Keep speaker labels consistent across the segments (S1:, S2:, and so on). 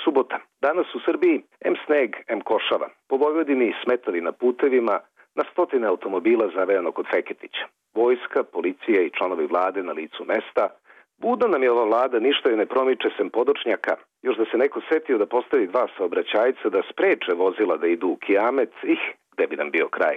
S1: subota. Danas u Srbiji em sneg, em košava. Po Vojvodini smetovi na putevima, na stotine automobila zavejano kod Feketića. Vojska, policija i članovi vlade na licu mesta. Budna nam je ova vlada, ništa je ne promiče sem podočnjaka. Još da se neko setio da postavi dva saobraćajca da spreče vozila da idu u kijamet, gde bi nam bio kraj.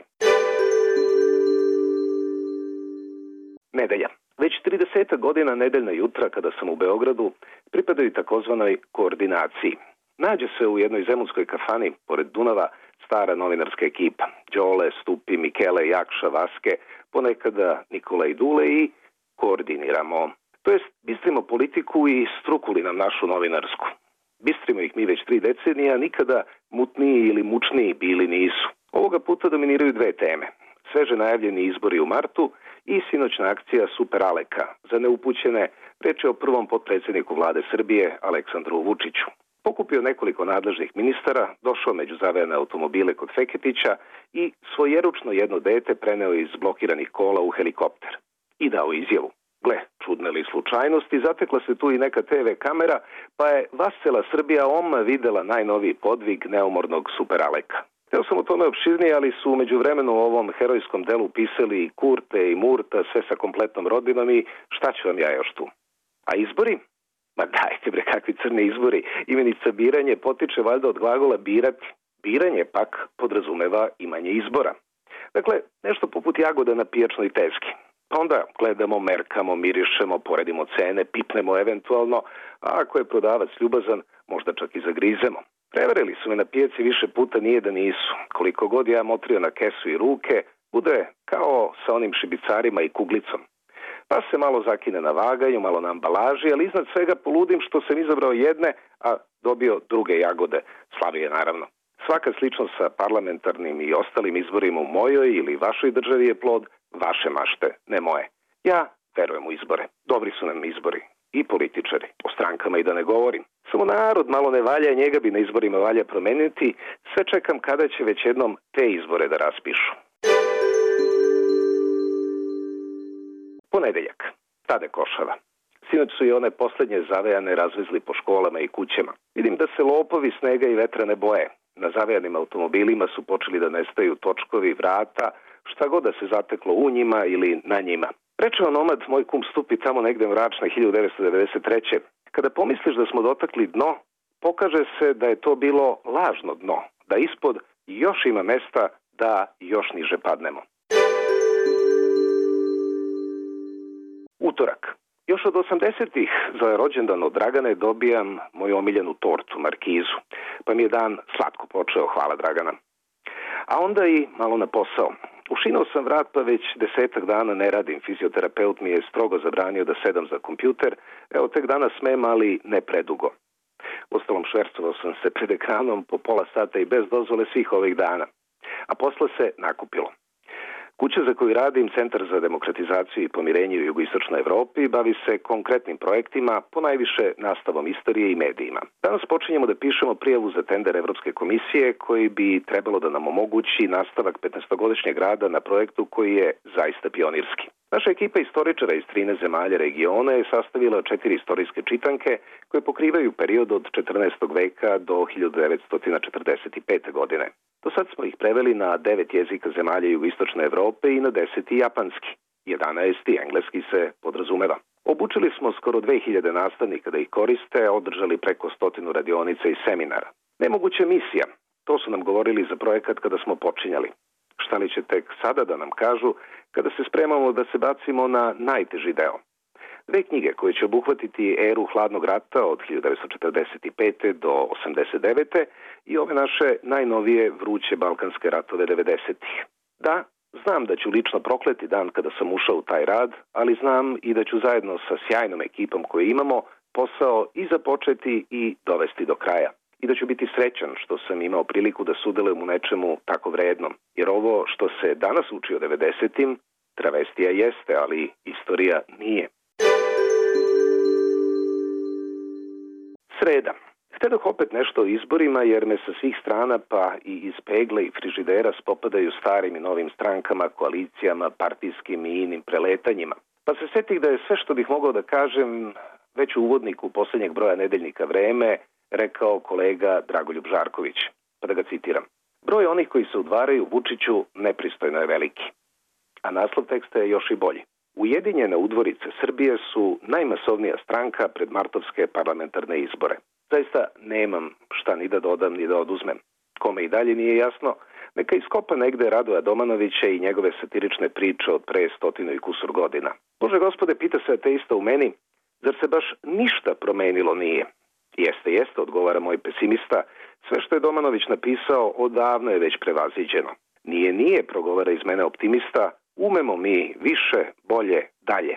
S1: Nedelja. Već 30 godina nedeljna jutra kada sam u Beogradu pripadaju takozvanoj koordinaciji. Nađe se u jednoj zemunskoj kafani pored Dunava stara novinarska ekipa. Đole, Stupi, Mikele, Jakša, Vaske, ponekada Nikola i Dule i koordiniramo. To jest, bistrimo politiku i strukuli nam našu novinarsku. Bistrimo ih mi već 3 decenije, a nikada mutniji ili mučniji bili nisu. Ovoga puta dominiraju 2 teme. Sveže najavljeni izbori u martu i sinoćna akcija Super Aleka. Za neupućene, reč je o prvom potpredsjedniku vlade Srbije, Aleksandru Vučiću. Pokupio nekoliko nadležnih ministara, došao među zavejane automobile kod Feketića i svojeručno jedno dete preneo iz blokiranih kola u helikopter. I dao izjavu. Gle, čudne li slučajnosti, zatekla se tu i neka TV kamera, pa je vascela Srbija videla najnoviji podvig neumornog Super Aleka. Hteo sam o tome opširnije, ali su umeđu vremenu u ovom herojskom delu pisali i Kurte i Murta, sve sa kompletnom rodinom i šta ću vam ja još tu? A izbori? Ma dajte bre, kakvi crni izbori. Imenica biranje potiče valjda od glagola birati. Biranje pak podrazumeva imanje izbora. Dakle, nešto poput jagoda na pijačnoj tezgi. Pa onda gledamo, merkamo, mirišemo, poredimo cene, pipnemo eventualno, a ako je prodavac ljubazan, možda čak i zagrizemo. Preverili su me na pijaci više puta, nije da nisu. Koliko god ja motrio na kesu i ruke, bude kao sa onim šibicarima i kuglicom. Pa se malo zakine na vaganju, malo na ambalaži, ali iznad svega poludim što sam izabrao jedne, a dobio druge jagode. Slavije, naravno. Svaka sličnost sa parlamentarnim i ostalim izborima u mojoj ili vašoj državi je plod vaše mašte, ne moje. Ja verujem u izbore. Dobri su nam izbori. I političari. O strankama i da ne govorim. Samo narod malo ne valja, njega bi na izborima valja promeniti. Sve čekam kada će već jednom te izbore da raspišu. Ponedeljak. Tade košava. Sinoć su i one poslednje zavejane razvezli po školama i kućama. Vidim da se lopovi snega i vetra ne boje. Na zavejanim automobilima su počeli da nestaju točkovi, vrata, šta god da se zateklo u njima ili na njima. Reče onomad, moj kum Stupi tamo negde mračne 1993. Kada pomisliš da smo dotakli dno, pokaže se da je to bilo lažno dno, da ispod još ima mesta da još niže padnemo. Utorak. Još od 80-ih za rođendan od Dragane dobijam moju omiljenu tortu, markizu, pa mi je dan slatko počeo, hvala Dragana. A onda i malo na posao. Ušinuo sam vrat pa već 10 dana ne radim, fizioterapeut mi je strogo zabranio da sedam za kompjuter, evo tek danas smem, ali ne predugo. Ostalom švercovao sam se pred ekranom po pola sata i bez dozvole svih ovih dana. A posle se nakupilo. Kuća za koju radim, Centar za demokratizaciju i pomirenje u jugoistočnoj Evropi, bavi se konkretnim projektima, ponajviše nastavom istorije i medijima. Danas počinjemo da pišemo prijavu za tender Evropske komisije koji bi trebalo da nam omogući nastavak 15-godišnjeg rada na projektu koji je zaista pionirski. Naša ekipa istoričara iz 13 zemalja regiona je sastavila 4 istorijske čitanke koje pokrivaju period od 14. veka do 1945. godine. Do sad smo ih preveli na 9 jezika zemalja jugoistočne Evrope i na 10 japanski. 11 engleski se podrazumeva. Obučili smo skoro 2000 nastavnika da ih koriste, održali preko 100 radionica i seminara. Nemoguća misija, to su nam govorili za projekat kada smo počinjali. Šta li će tek sada da nam kažu kada se spremamo da se bacimo na najteži deo? 2 knjige koje će obuhvatiti eru hladnog rata od 1945. do 89. i ove naše najnovije vruće balkanske ratove 90-ih. Da, znam da ću lično prokleti dan kada sam ušao u taj rad, ali znam i da ću zajedno sa sjajnom ekipom koju imamo posao i započeti i dovesti do kraja. I da ću biti srećan što sam imao priliku da sudelujem u nečemu tako vrednom. Jer ovo što se danas uči o 90-im, travestija jeste, ali istorija nije. Sreda. Htedoh opet nešto o izborima jer me sa svih strana pa i iz pegle i frižidera spopadaju starim i novim strankama, koalicijama, partijskim i inim preletanjima. Pa se setih da je sve što bih mogao da kažem već u uvodniku poslednjeg broja nedeljnika Vreme rekao kolega Dragoljub Žarković. Pa da ga citiram. Broj onih koji se udvaraju Vučiću nepristojno je veliki. A naslov teksta je još i bolji. Ujedinjene udvorice Srbije su najmasovnija stranka pred martovske parlamentarne izbore. Zaista nemam šta ni da dodam ni da oduzmem. Kome i dalje nije jasno, neka iskopa negde Radoja Domanovića i njegove satirične priče od pre 100 i kusur godina. Bože gospode, pita se ateista u meni, zar se baš ništa promenilo nije? Jeste, odgovara moj pesimista, sve što je Domanović napisao odavno je već prevaziđeno. Nije, progovara iz mene optimista, umemo mi više, bolje, dalje.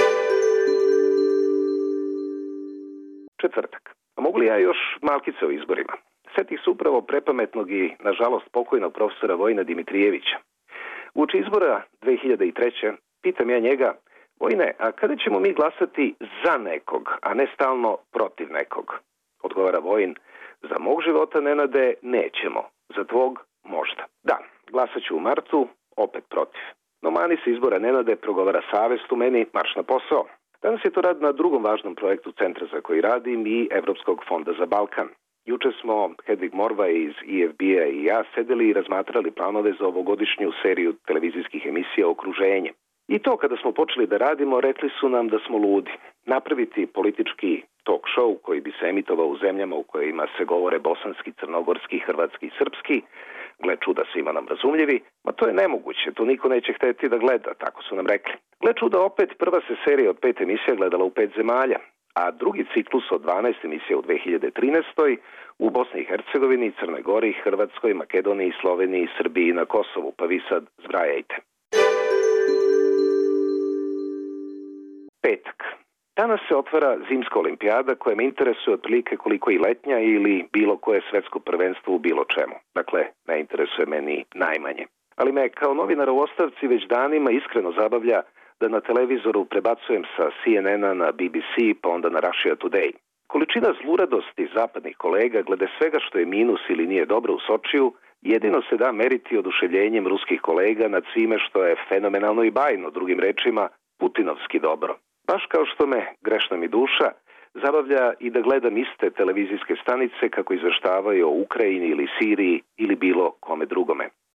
S1: Četvrtak. A mogu li ja još malkice o izborima? Setih se upravo prepametnog i, nažalost, pokojnog profesora Vojina Dimitrijevića. Uoči izbora 2003. pitam ja njega, Vojne, a kada ćemo mi glasati za nekog, a ne stalno protiv nekog? Odgovara Vojin, za mog života, Nenade, nećemo, za tvog možda. Da, glasat ću u martu, opet protiv. No mani se izbora, Nenade, progovara savest u meni, marš na posao. Danas je to rad na drugom važnom projektu centra za koji radim i Evropskog fonda za Balkan. Juče smo Hedvig Morva iz IFB-a i ja sedeli i razmatrali planove za ovogodišnju seriju televizijskih emisija Okruženje. I to kada smo počeli da radimo, rekli su nam da smo ludi. Napraviti politički talk show koji bi se emitovao u zemljama u kojima se govore bosanski, crnogorski, hrvatski i srpski, gle čuda svima nam razumljivi, ma to je nemoguće, to niko neće hteti da gleda, tako su nam rekli. Gle čuda opet, prva se serija od 5 emisija gledala u 5 zemalja, a drugi ciklus od 12 emisija u 2013. u Bosni i Hercegovini, Crnoj Gori, Hrvatskoj, Makedoniji, Sloveniji, Srbiji i na Kosovu, pa vi sad zbrajajte. Petak. Danas se otvara zimska olimpijada koja me interesuje otprilike koliko i letnja ili bilo koje svetsko prvenstvo u bilo čemu. Dakle, ne interesuje me ni najmanje. Ali me kao novinar u ostavci već danima iskreno zabavlja da na televizoru prebacujem sa CNN-a na BBC pa onda na Russia Today. Količina zluradosti zapadnih kolega glede svega što je minus ili nije dobro u Sočiju jedino se da meriti oduševljenjem ruskih kolega nad svime što je fenomenalno i bajno, drugim rečima, putinovski dobro. Baš kao što me, grešna mi duša, zabavlja i da gledam iste televizijske stanice kako izveštavaju o Ukrajini ili Siriji ili bilo kome drugome.